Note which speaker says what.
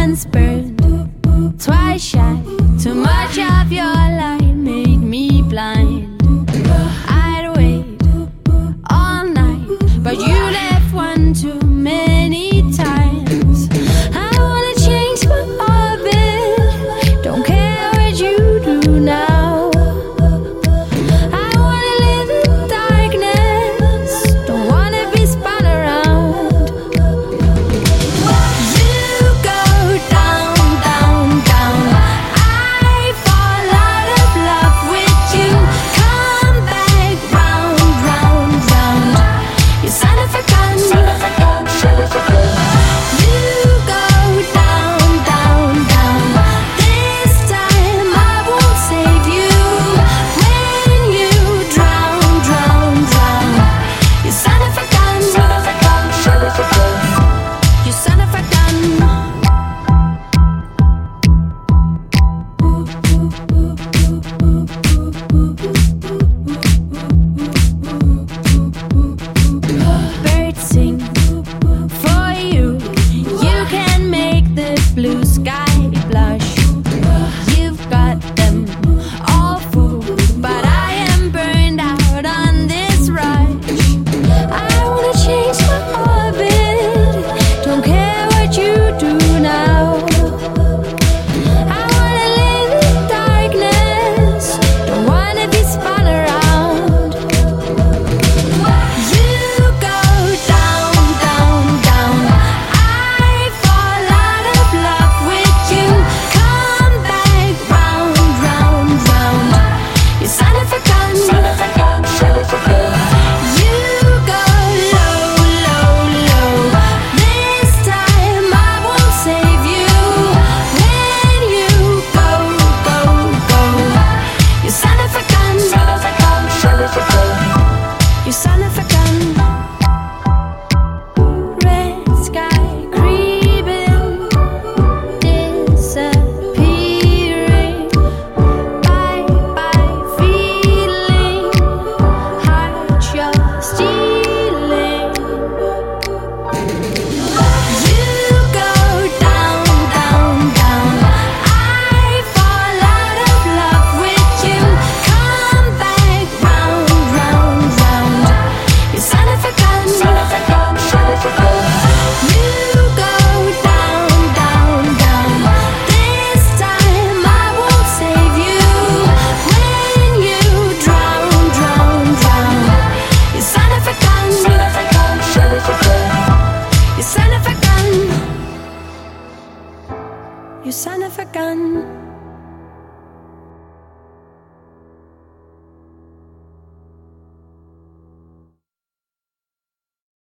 Speaker 1: once burned, twice shy. Too much of your light made me blind. I'd wait all night, but you left one too many times. I wanna change my orbit, don't care what you do now. I wanna live in darkness, don't wanna be spun around. You go down, down, down, I fall out of love with you. Come back round, round, round, you son of a gun. You go down, down, down, this time I won't save you. When you drown, drown, drown, you son of a gun. You son of a gun. Birds sing for you. You can make the blue sky blush. You've got them all fooled, but I am burned out on this rush. I wanna change my orbit, don't care what you do now. I wanna live in darkness, don't wanna be spun around. You go down, down, down, I fall out of love with you. Come back round, round, round, you son of a gun. You go low, low, low, this time I won't save you. When you go, go, go, you son of a gun. You son of a gun. Red sky creeping, disappearing. Bye bye feeling, heart you're stealing. You go down, down, down, I fall out of love with you. Come back round, round, round, you son of a gun. You go down, down, down, this time I won't save you. When you drown, drown, drown, you son of a gun. You son of a gun. You son of a gun.